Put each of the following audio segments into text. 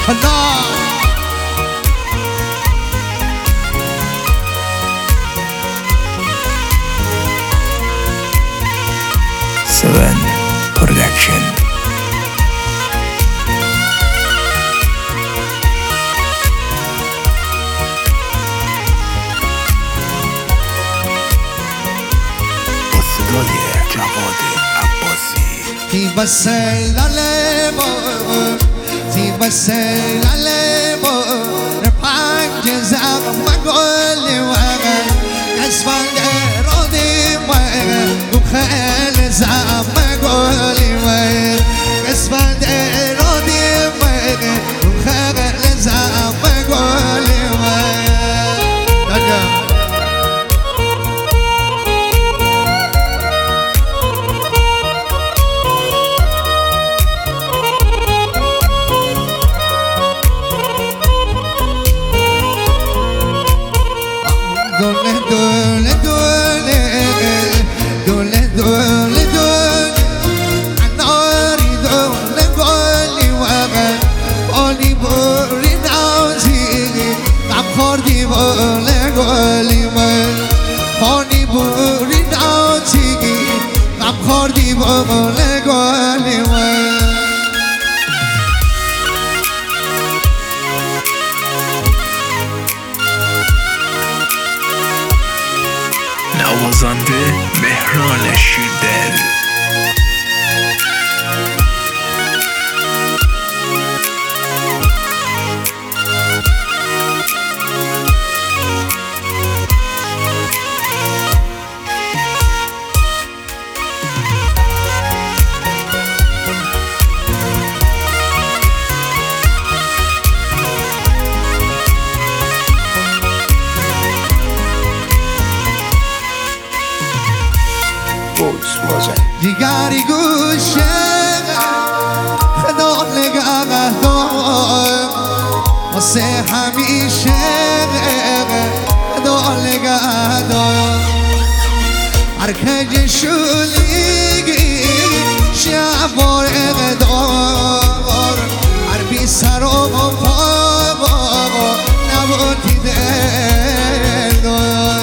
الله 7 Production. با صدای جواد عباسی. تیبسل علمون تیبسل علمون پنج زغم گلی وقت اسفند رودی وقت خیل زغم گلی وقت اسفند رودی وقت خیل زغم گلی وقت دونه دونه دونه دونه دونه دونه عناری دونه گلی وقت آلی بوری نازی غم خوردی بوله گلی وقت آلی بوری نازی غم خوردی بوله گلی وقت نوازنده مهران شیردل. دیگری گوشه خدا نگاه دار واسه همیشه خدا نگاه دار هر که شولیگی شبار دار هر بی سر و پا نبودی دل دار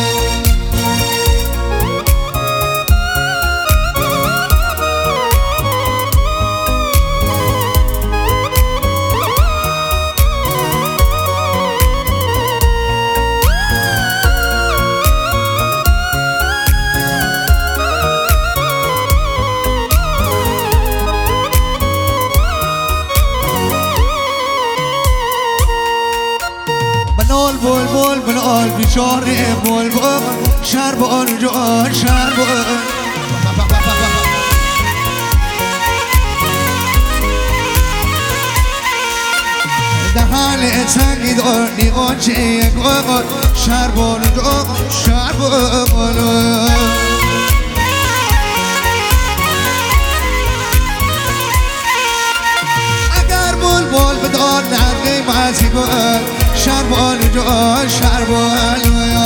بول بول بول بیچاره بول بول شهر بول جان شهر بول دهان تنگی دار نیقاچه گل شهر بول جان شهر بول اگر بول بول بدار نرگی مازی گل شربال جا شربال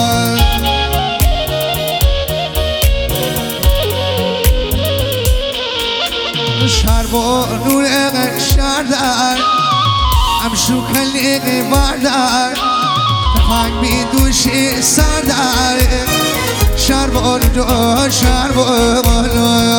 شربال نور شردن امشو کلی بردن تفنگ بی دوشی سردن شربال جا شربال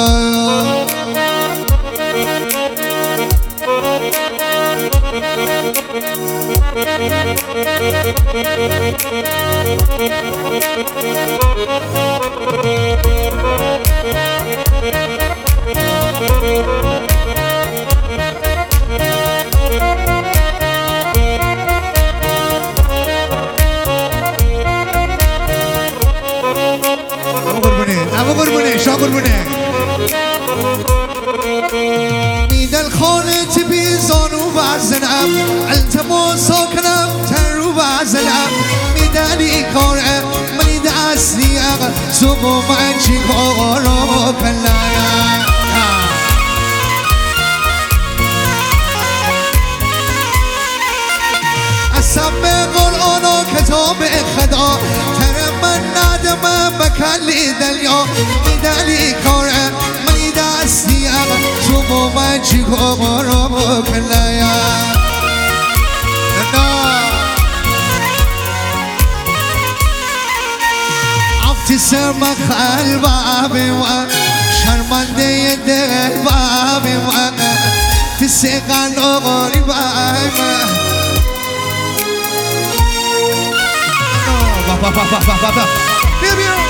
ابو قربونه شا قربونه میدل خانه بی زانو وزنم التماس کنم تن رو وزنم میدلی کارم منی دستیم صبح من چی کارو کنم اصلا به قرآن و کتاب خدا تر من ندم بکلی دلیا میدلی کارم منی دستیم صبح من چی کارو کنم سرما قلبي شرمنده دل بابي تسيقان أغري بابي بابا